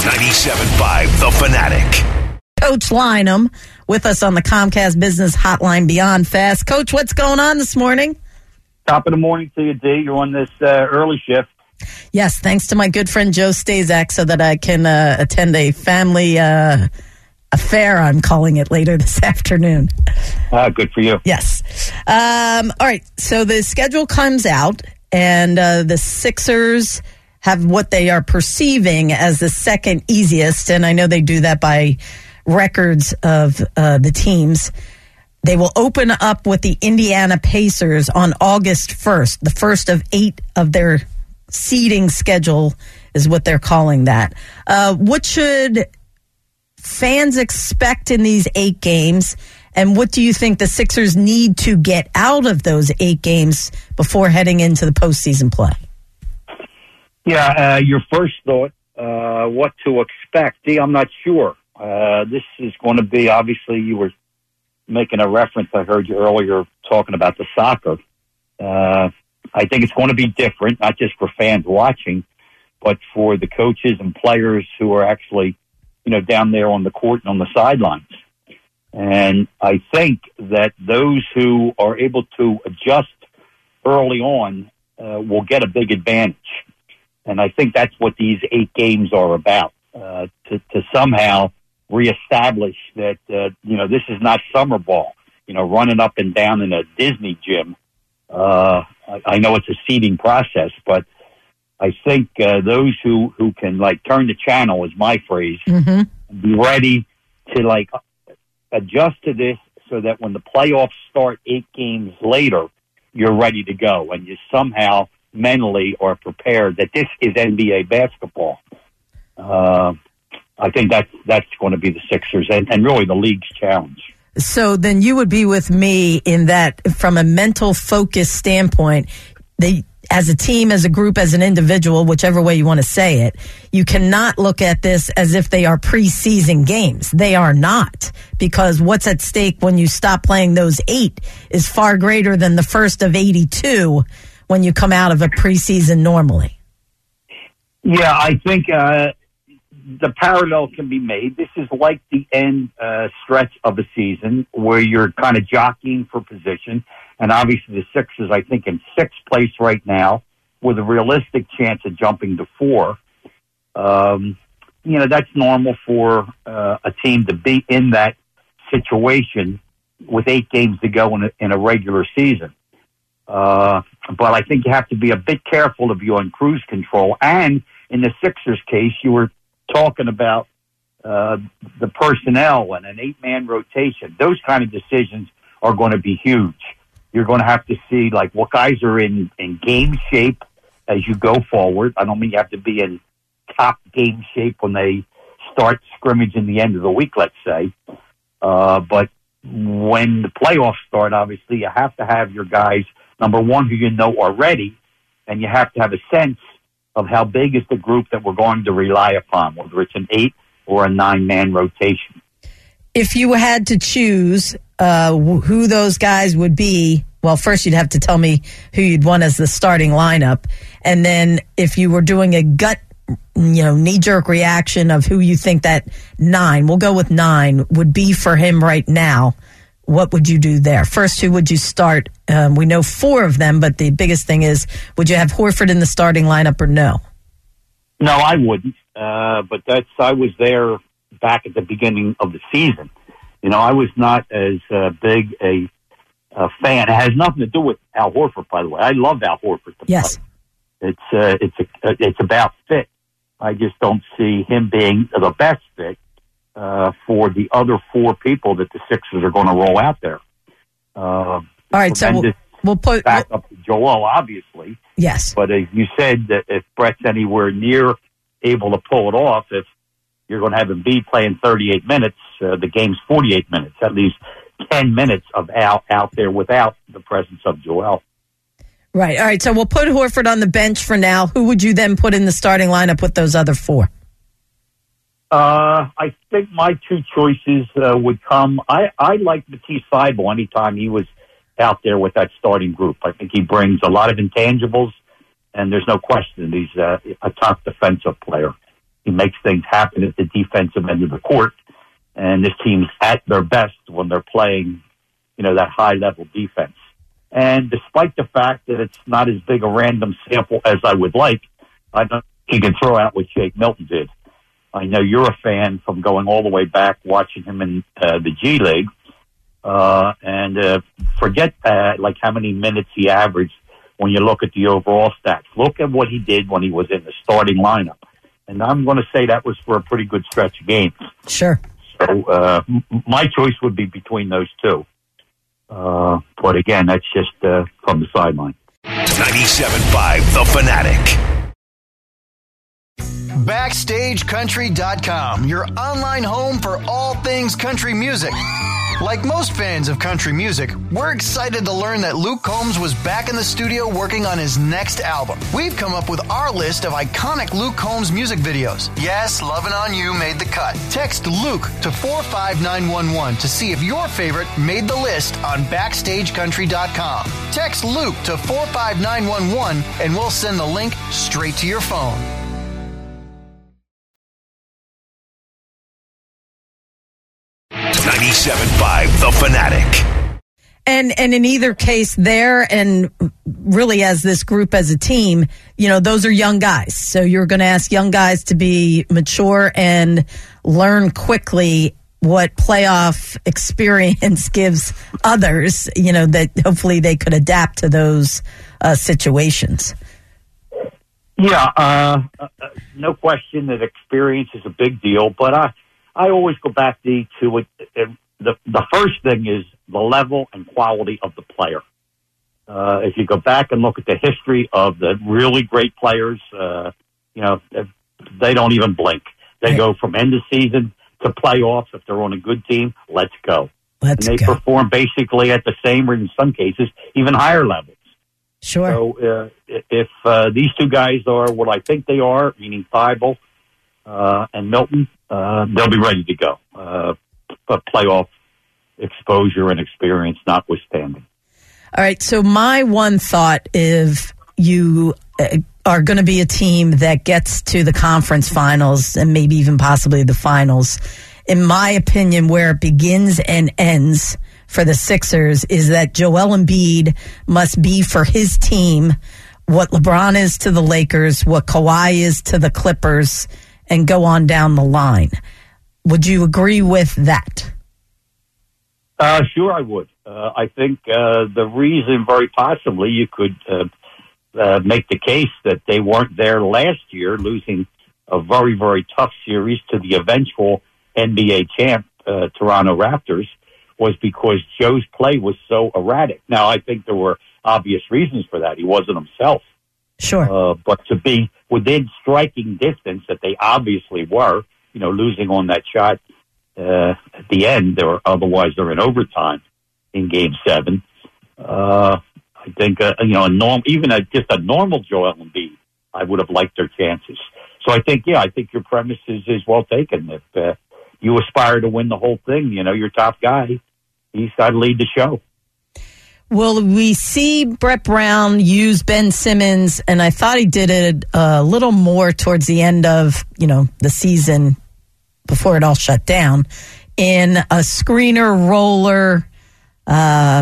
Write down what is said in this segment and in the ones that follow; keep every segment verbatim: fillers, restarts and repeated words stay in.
ninety-seven point five The Fanatic. Coach Lynham with us on the Comcast Business Hotline Beyond Fast. Coach, what's going on this morning? Top of the morning to you, D. You're on this uh, early shift. Yes, thanks to my good friend Joe Stazak so that I can uh, attend a family uh, affair, I'm calling it, later this afternoon. Ah, good for you. Yes. Um, all right, so the schedule comes out, and uh, the Sixers have what they are perceiving as the second easiest, and I know they do that by records of uh, the teams. They will open up with the Indiana Pacers on August first, the first of eight of their seeding schedule is what they're calling that. Uh, what should fans expect in these eight games, and what do you think the Sixers need to get out of those eight games before heading into the postseason play? Yeah, uh, your first thought, uh, what to expect. D, I'm not sure. Uh, this is going to be, obviously, you were making a reference, I heard you earlier talking about the soccer. Uh, I think it's going to be different, not just for fans watching, but for the coaches and players who are actually, you know, down there on the court and on the sidelines. And I think that those who are able to adjust early on uh, will get a big advantage. And I think that's what these eight games are about, uh, to, to somehow reestablish that, uh, you know, this is not summer ball, you know, running up and down in a Disney gym. Uh, I, I know it's a seeding process, but I think uh, those who, who can, like, turn the channel is my phrase, mm-hmm. and be ready to, like, adjust to this so that when the playoffs start eight games later, you're ready to go, and you somehow mentally are prepared that this is N B A basketball. Uh, I think that's, that's going to be the Sixers and, and really the league's challenge. So then you would be with me in that from a mental focus standpoint, they, as a team, as a group, as an individual, whichever way you want to say it, you cannot look at this as if they are preseason games. They are not, because what's at stake when you stop playing those eight is far greater than the first of eighty-two when you come out of a preseason normally. Yeah, I think uh, the parallel can be made. This is like the end uh, stretch of a season where you're kind of jockeying for position. And obviously the Sixers, I think, in sixth place right now with a realistic chance of jumping to four. Um, you know, that's normal for uh, a team to be in that situation with eight games to go in a, in a regular season. Uh, but I think you have to be a bit careful if you're on cruise control. And in the Sixers case, you were talking about uh, the personnel and an eight-man rotation. Those kind of decisions are going to be huge. You're going to have to see, like, what guys are in, in game shape as you go forward. I don't mean you have to be in top game shape when they start scrimmaging the end of the week, let's say. Uh, but when the playoffs start, obviously, you have to have your guys, number one, who you know are ready, and you have to have a sense of how big is the group that we're going to rely upon, whether it's an eight or a nine-man rotation. If you had to choose uh, who those guys would be, well, first you'd have to tell me who you'd want as the starting lineup. And then if you were doing a gut, you know, knee-jerk reaction of who you think that nine, we'll go with nine, would be for him right now, what would you do there? First, who would you start? Um, we know four of them, but the biggest thing is, would you have Horford in the starting lineup or no? No, I wouldn't. Uh, but that's, I was there back at the beginning of the season. You know, I was not as uh, big a, a fan. It has nothing to do with Al Horford, by the way. I love Al Horford. To yes. Play. It's, uh, it's, a, it's about fit. I just don't see him being the best fit uh, for the other four people that the Sixers are going to roll out there. Uh, All right, so we'll, we'll put back we'll, up to Joel, obviously. Yes, but as you said, that if Brett's anywhere near able to pull it off, if you're going to have Embiid playing thirty-eight minutes, uh, the game's forty-eight minutes. At least ten minutes of Al out there without the presence of Joel. Right. All right. So we'll put Horford on the bench for now. Who would you then put in the starting lineup with those other four? Uh, I think my two choices uh, would come. I, I like Matisse Thybulle anytime he was out there with that starting group. I think he brings a lot of intangibles, and there's no question he's uh, a top defensive player. He makes things happen at the defensive end of the court. And this team's at their best when they're playing, you know, that high-level defense. And despite the fact that it's not as big a random sample as I would like, I don't think you can throw out what Shake Milton did. I know you're a fan from going all the way back, watching him in uh, the G League. Uh, and uh, forget uh, like how many minutes he averaged when you look at the overall stats. Look at what he did when he was in the starting lineup. And I'm going to say that was for a pretty good stretch of games. Sure. So uh, m- my choice would be between those two. Uh, but again, that's just uh, from the sideline. ninety-seven point five The Fanatic. Backstage Country dot com, your online home for all things country music. Like most fans of country music, we're excited to learn that Luke Combs was back in the studio working on his next album. We've come up with our list of iconic Luke Combs music videos. Yes, Lovin' On You made the cut. Text Luke to four five nine one one to see if your favorite made the list on Backstage Country dot com. Text Luke to four five nine one one and we'll send the link straight to your phone. ninety-seven point five The Fanatic. And and in either case there, and really as this group as a team, you know, those are young guys. So you're going to ask young guys to be mature and learn quickly what playoff experience gives others, you know, that hopefully they could adapt to those uh, situations. Yeah, uh, uh, no question that experience is a big deal, but I, I always go back to, to it. Uh, the, the first thing is the level and quality of the player. Uh, if you go back and look at the history of the really great players, uh, you know, they don't even blink. They go from end of season to playoffs. If they're on a good team, let's go. Let's and they go. perform basically at the same, or in some cases, even higher levels. Sure. So uh, if uh, these two guys are what I think they are, meaning Thibault uh, and Milton, uh, they'll be ready to go. Uh, but playoff exposure and experience notwithstanding. All right. So my one thought, if you uh, are going to be a team that gets to the conference finals and maybe even possibly the finals, in my opinion, where it begins and ends for the Sixers is that Joel Embiid must be for his team what LeBron is to the Lakers, what Kawhi is to the Clippers, and go on down the line. Would you agree with that? Uh, sure, I would. Uh, I think uh, the reason, very possibly, you could uh, uh, make the case that they weren't there last year, losing a very, very tough series to the eventual N B A champ, uh, Toronto Raptors, was because Joe's play was so erratic. Now, I think there were obvious reasons for that. He wasn't himself. Sure. Uh, but to be within striking distance that they obviously were, you know, losing on that shot uh, at the end, or otherwise they're in overtime in Game Seven. Uh, I think, uh, you know, a norm, even a, just a normal Joel Embiid, I would have liked their chances. So I think, yeah, I think your premise is, is well taken. If uh, you aspire to win the whole thing, you know, your top guy, he's got to lead the show. Will we see Brett Brown use Ben Simmons? And I thought he did it a little more towards the end of, you know, the season before it all shut down, in a screener, roller, uh,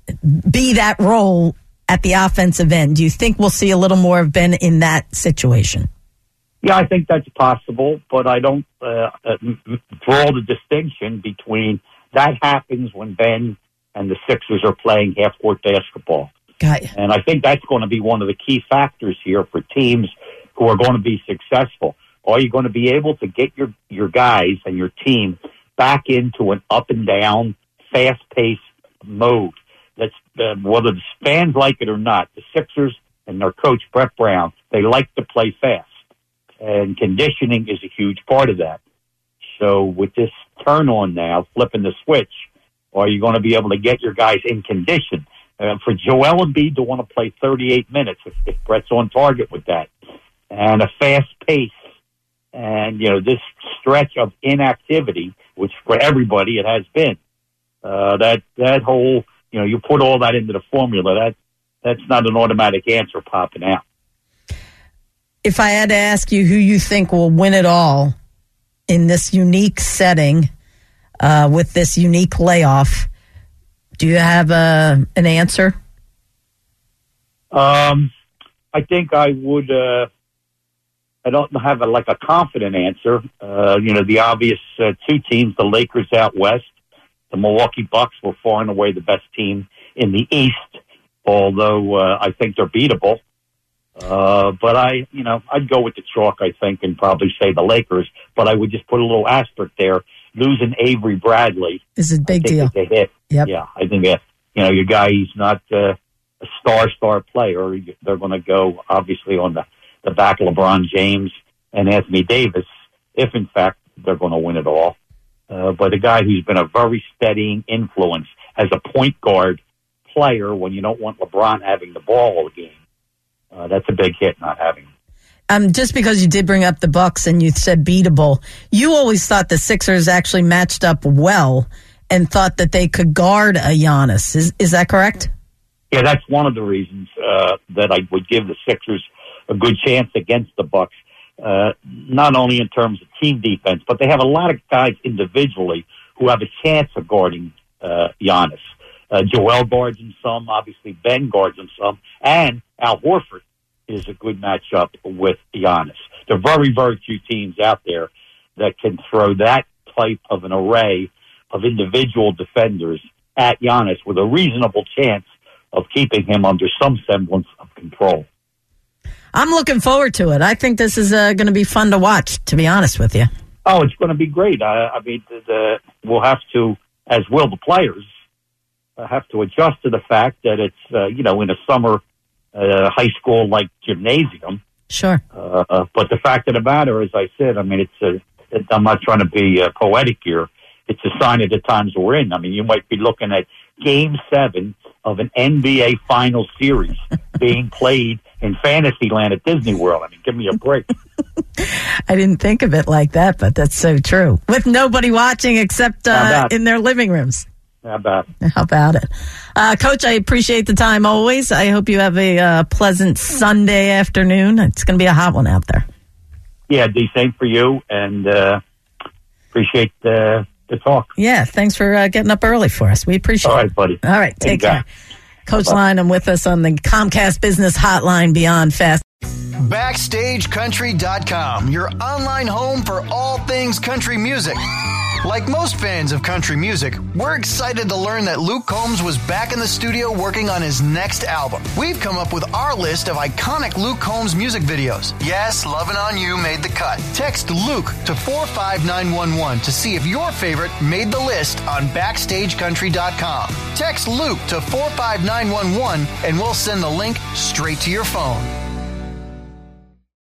be that role at the offensive end. Do you think we'll see a little more of Ben in that situation? Yeah, I think that's possible, but I don't uh, uh, draw the distinction between that happens when Ben and the Sixers are playing half-court basketball. Got you. And I think that's going to be one of the key factors here for teams who are going to be successful. Are you going to be able to get your, your guys and your team back into an up-and-down, fast-paced mode? That's uh, whether the fans like it or not, the Sixers and their coach, Brett Brown, they like to play fast. And conditioning is a huge part of that. So with this turn-on now, flipping the switch, are you going to be able to get your guys in condition? Uh, for Joel Embiid to want to play thirty-eight minutes, if, if Brett's on target with that, and a fast pace, and, you know, this stretch of inactivity, which for everybody it has been, uh, that, that whole, you know, you put all that into the formula, that that's not an automatic answer popping out. if I had to ask you who you think will win it all in this unique setting uh, with this unique layoff, do you have a, an answer? Um, I think I would. Uh, I don't have a, like a confident answer. Uh, you know, the obvious uh, two teams: the Lakers out west, the Milwaukee Bucks were far and away the best team in the East. Although uh, I think they're beatable. Uh, but I, you know, I'd go with the chalk, I think, and probably say the Lakers. But I would just put a little asterisk there. Losing Avery Bradley is a big deal. It's a hit. Yep. Yeah, I think uh, you know your guy. He's not uh, a star star player. They're going to go obviously on the, the back of LeBron James and Anthony Davis, if in fact they're going to win it all. Uh, but a guy who's been a very steadying influence as a point guard player when you don't want LeBron having the ball all game. Uh, that's a big hit, not having him. Um, just because you did bring up the Bucks and you said beatable, you always thought the Sixers actually matched up well and thought that they could guard a Giannis. Is is that correct? Yeah, that's one of the reasons uh, that I would give the Sixers a good chance against the Bucks. Uh, not only in terms of team defense, but they have a lot of guys individually who have a chance of guarding uh, Giannis. Uh, Joel guards him some, obviously Ben guards him some, and Al Horford is a good matchup with Giannis. There are very, very few teams out there that can throw that type of an array of individual defenders at Giannis with a reasonable chance of keeping him under some semblance of control. I'm looking forward to it. I think this is uh, going to be fun to watch, to be honest with you. Oh, it's going to be great. I, I mean, the, the, we'll have to, as will the players, uh, have to adjust to the fact that it's, uh, you know, in a summer uh, high school like gymnasium. Sure. Uh, but the fact of the matter, as I said, I mean, it's a, it, I'm not trying to be uh, poetic here. It's a sign of the times we're in. I mean, you might be looking at Game seven of an N B A final series being played in Fantasyland at Disney World. I mean, give me a break. I didn't think of it like that, but that's so true. With nobody watching except uh, in their living rooms. How about it? How about it? Uh, Coach, I appreciate the time always. I hope you have a uh, pleasant Sunday afternoon. It's going to be a hot one out there. Yeah, D, same for you, and uh, appreciate uh, the talk. Yeah, thanks for uh, getting up early for us. We appreciate it. All right, buddy. All right, take care. Coach Lynham with us on the Comcast Business Hotline Beyond Fast. Backstage Country dot com, your online home for all things country music. Like most fans of country music, we're excited to learn that Luke Combs was back in the studio working on his next album. We've come up with our list of iconic Luke Combs music videos. Yes, Lovin' On You made the cut. Text Luke to four five nine one one to see if your favorite made the list on Backstage Country dot com. Text Luke to four five nine one one and we'll send the link straight to your phone.